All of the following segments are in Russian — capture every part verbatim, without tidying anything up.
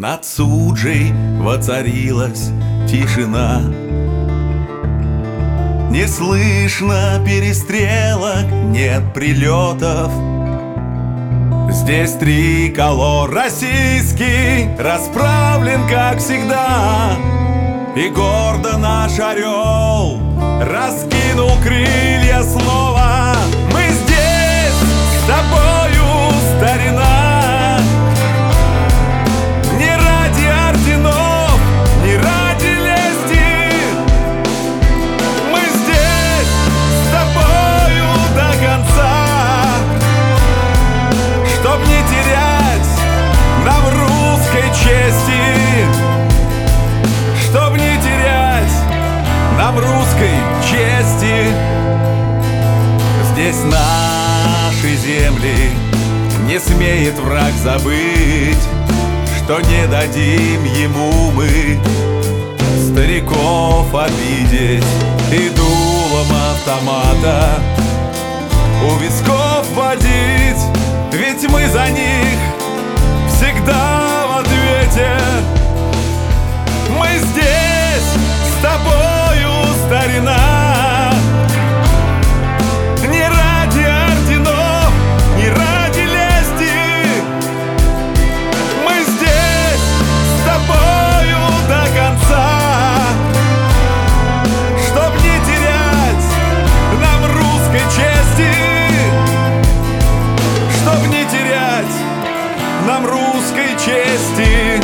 Над Суджей воцарилась тишина. Не слышно перестрелок, нет прилетов. Здесь триколор российский расправлен, как всегда. И гордо наш орел раскинул крылья снова. Мы здесь с тобою, старина, не ради орденов, не ради лести. Мы здесь с тобою до конца, чтоб не терять нам русской чести, чтоб не терять нам русской чести. Здесь наши земли не смеет враг забыть, что не дадим ему мы стариков обидеть. И дулом автомата у висков водить, ведь мы за них всегда в ответе. Мы здесь с тобою, старина, не ради орденов, не ради лести. Мы здесь с тобою до конца, чтоб не терять нам русской чести, чтоб не терять нам русской чести.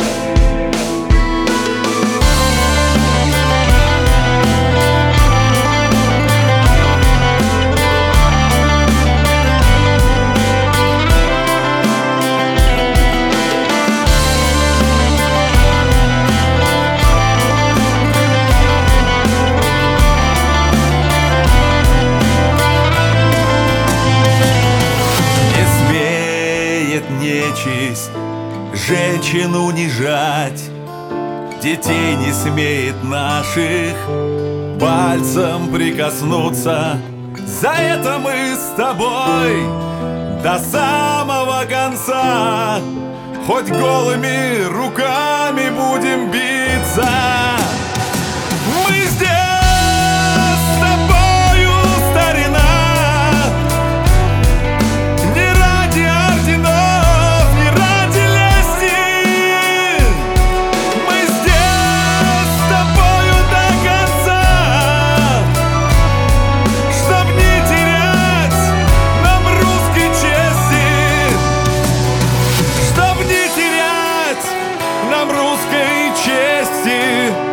Нечисть женщин унижать, детей не смеет наших пальцем прикоснуться. За это мы с тобой до самого конца хоть голыми руками будем биться. Мы здесь с тобою, старина, нам русской чести.